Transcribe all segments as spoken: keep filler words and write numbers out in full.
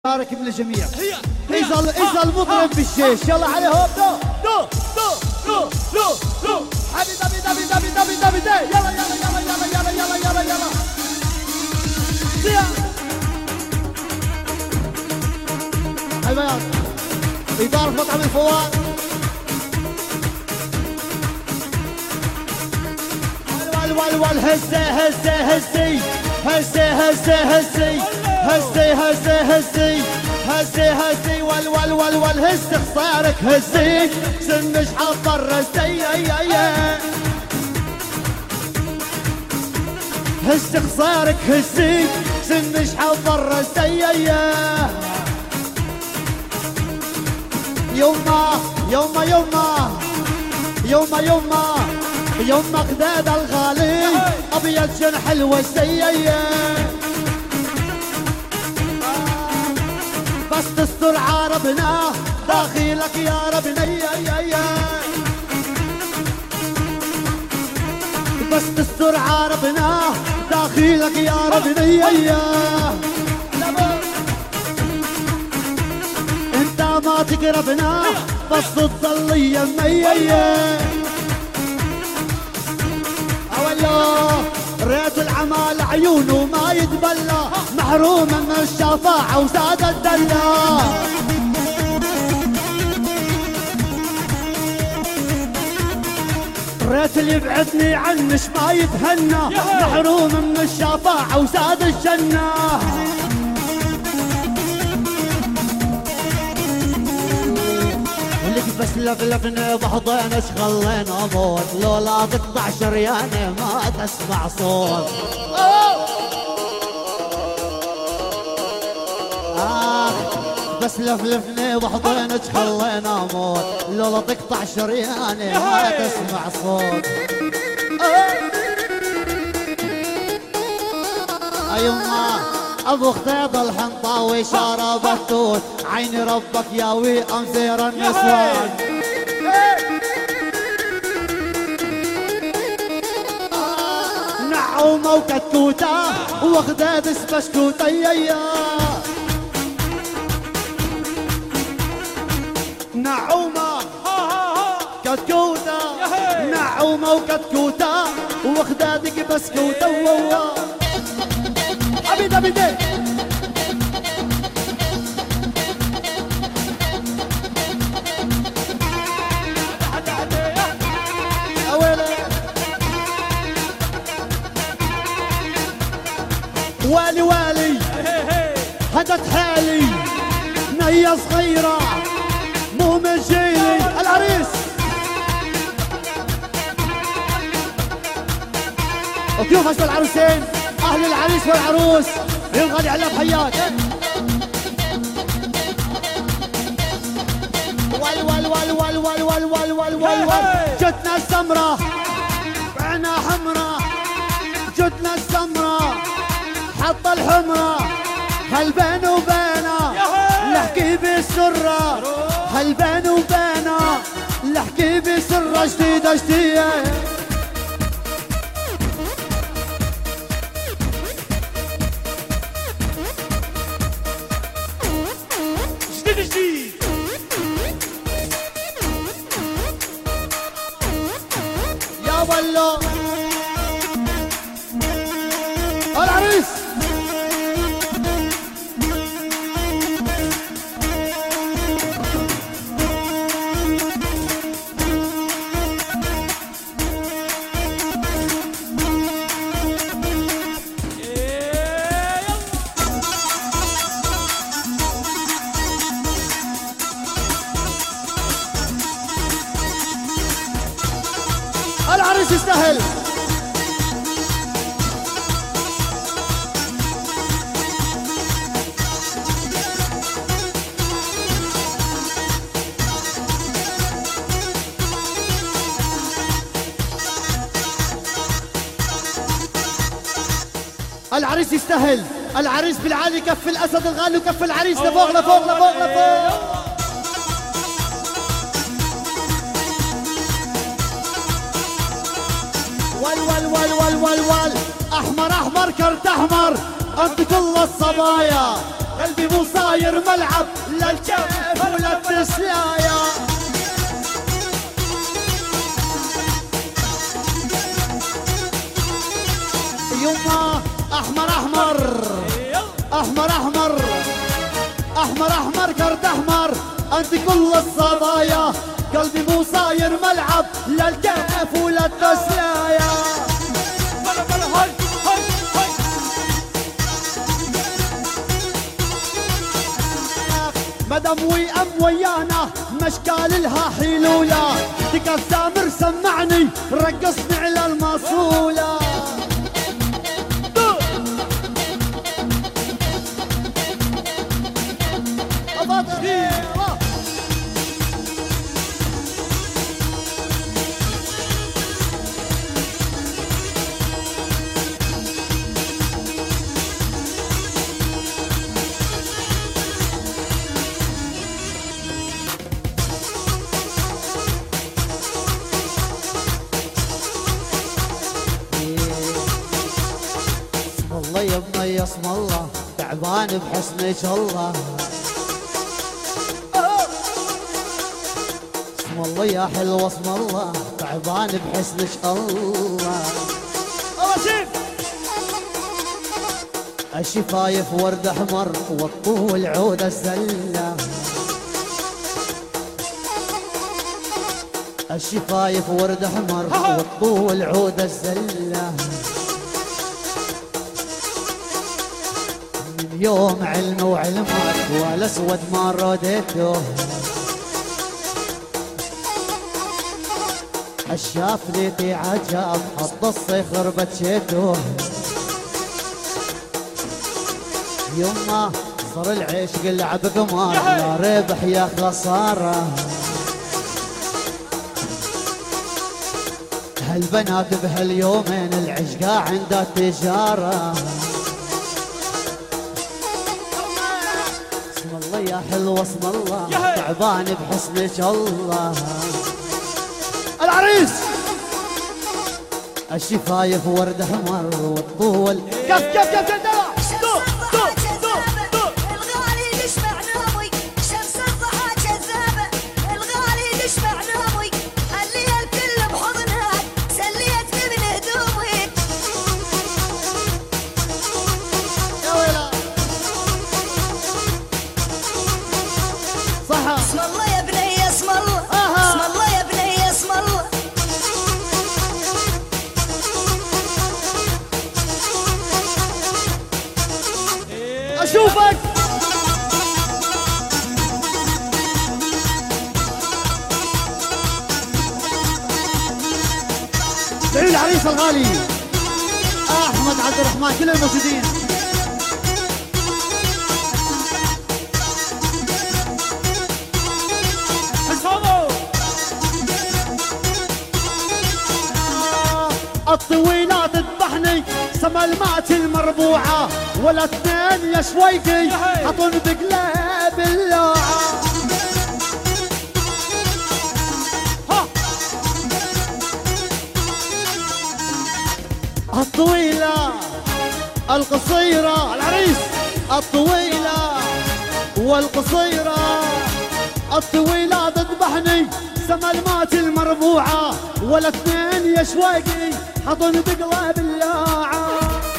بارك من الجميع. يظل يظل مضرب بالجيش. يلا عليهم. دو دو دو دو دو دو حبيبي دبي دبي دبي دبي دبي دبي. يلا يلا يلا يلا يلا يلا يلا يلا زياد البياض إدارة مطعم الفوار. ول ول ول هزي هزي هزي هزي هزي هزي هزي هزي هزي هزي هزي ول ول ول ول هز خصارك هزي سنش حضر هزي هز خصارك هزي سنش حضر هزي يوما يوما يوما يوما يوما يوما قداد الغالي ابيض جنح الوسية بس تستر عربنا داخلك يا ربنا بس تستر عربنا داخلك يا ربنا انت ما تقربنا بس تضل يمي والله ريت العمال عيونه ما يتبلى محروم من الشفاعة وزاد الدلة ريت اللي يبعدني عنش ما يتهنى محروم من الشفاعة وزاد الجنة بس لفلفني بحضنك خلينا اموت لولا تقطع شرياني ما تسمع صوت آه بس لفلفني بحضنك خلينا اموت لولا تقطع شرياني ما تسمع صوت ايما ابو خطيب الحنطاوي شرب التوت عيني ربك ياوي امزير النسوان نعومة وكتكوتة وخداد سبشكوتة يا نعومة كتكوتة نعومة وكتكوتة وخدادك بسكوتة عبيد عبيد والي والي هدت حالي نية صغيرة مو من جيلي العريس وكيف هسه العروسين اهل العريس والعروس ينغني على بحيات ول ول ول ول ول ول ول ول ول جتنا السمرة بعنا حمرة جتنا السمرة حط الحمرة هل بين وبينا لحكي بسرة هل بين وبينا لحكي بسرة جديدة جديدة جديد جديد يا والله العريس العريس يستاهل العريس يستاهل العريس بالعالي كف الاسد الغالي وكف العريس لفوق لفوق لفوق لفوق ول ول ول ول ول ول احمر احمر كرت احمر انت كل الصبايا قلبي مو صاير ملعب لا الكيف ولا التسلايا. يما احمر احمر احمر احمر احمر احمر كرد احمر انت كل الصبايا. قلبي مو صاير ملعب لا الكيف ولا التسلايا. مدام ويأم ويانا مشكال لها حلولة. دقة سامر سمعني رقصني على المصولة. والله يا بني اسم الله تعبان بحسنك الله. اسم الله يا حلوة اسم الله تعبان بحسنك الله. الله شيف الشفايف ورد احمر والطول عود السله. الشفايف ورد احمر والطول عود السله. يوم علم وعلمك والاسود ما رديته. الشاف ليتي عجب حط الصخر بتشيته. يما صار العيش قلعب قمار لا ربح يا خساره. هالبنات بهاليومين العشقة عندها تجاره. يا حلوة اسم الله تعبان بحسنك الله. العريس الشفايف ورد احمر والطول كف كف كف كف الغالي يشبع نومي شمس الضحى جذابة. الغالي يشبع نومي خليها الكل بحضنها سليتني من هدومي. يا ويلا اسم الله يا بني اسم الله. اسم الله يا بني اسم الله. اشوفك دعي العريس الغالي احمد عبد الرحمن كل الموجودين. الطويلة تذبحني سما المات المربوعة ولا اثنين يا شويقي حطون بقلاب اللاعة. الطويلة القصيرة العريس الطويلة والقصيرة. الطويلة تذبحني سما المات المربوعة ولا اثنين يا شواقي حطن بقلب اللاعة.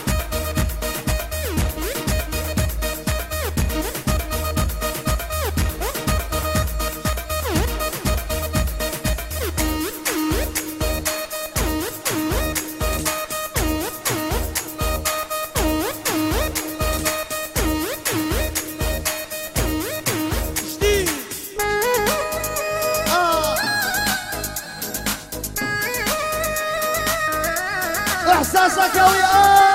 احساسك يا وياه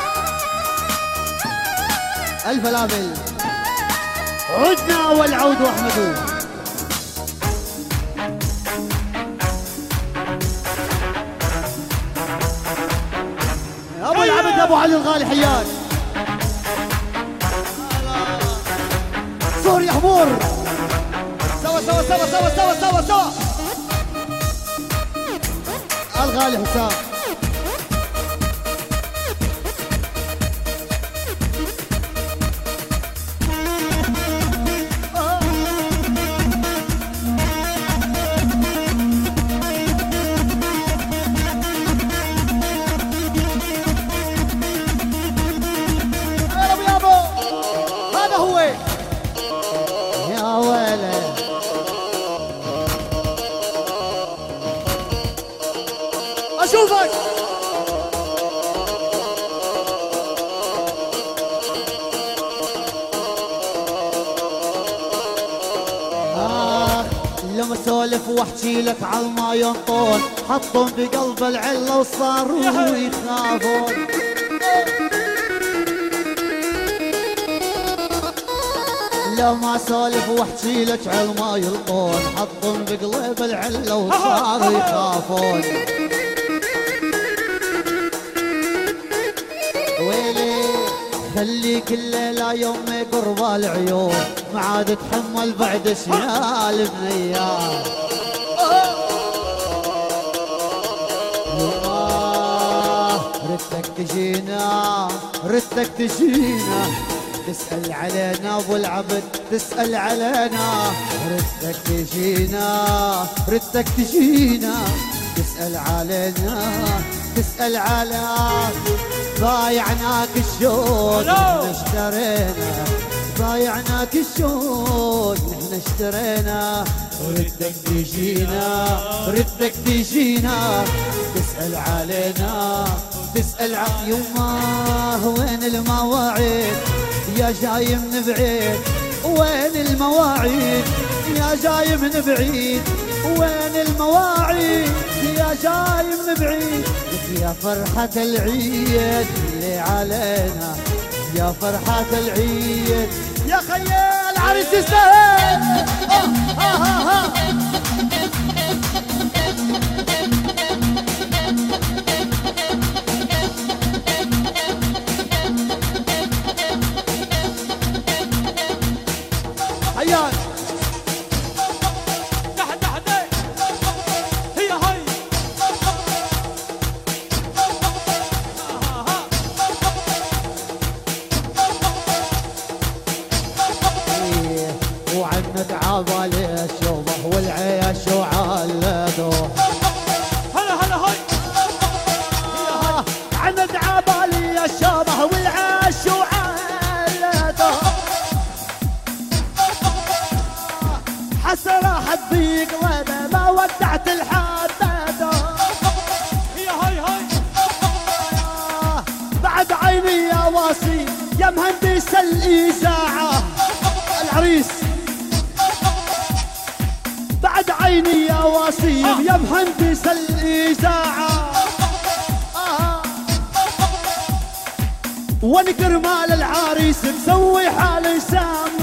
الفلافل عدنا والعود واحمدوا. يا ابو العبد ابو علي الغالي حياك. صور يا حمور سوا سوا سوا سوا سوا سوا سوا. الغالي حسام اشوفك. لما اسولف واحكي لك عالما ينطون حطهم بقلب العله وصاروا يخافون. لما اسولف واحكي لك عالما يلقون حطهم بقلب العله وصاروا يخافون. ويلي خليك الليلة يوم قرب العيون ما عاد تحمل بعد شيال بنيان. ردك تجينا ردك تجينا تسأل علينا ابو العبد تسأل علينا. ردك تجينا ردك تجينا تسأل علينا تسأل على بايعناك الشوق نحن اشترينا. بايعناك الشوق نحن اشترينا. ردك تجينا ردك تجينا تسأل علينا تسأل عن يما وين المواعيد يا جاي من بعيد. وين المواعيد يا جاي من بعيد. وين المواعيد يا جاي من بعيد. يا فرحة العيد اللي علينا يا فرحة العيد يا خيال العريس يستاهل. حياك عبالي الشوبه والعيش وعلدوه. هلا هلا هاي عند عبالي الشوبه والعيش وعلدوه. حسرة حد قلبي ما ودعت الحدد. هي هاي هاي بعد عيني يا واصي يا مهندس الإذاعة العريس. بعد عيني يا وصيم يا مهندس الإذاعة. آه. وانكر مال العريس مسوي حالي سام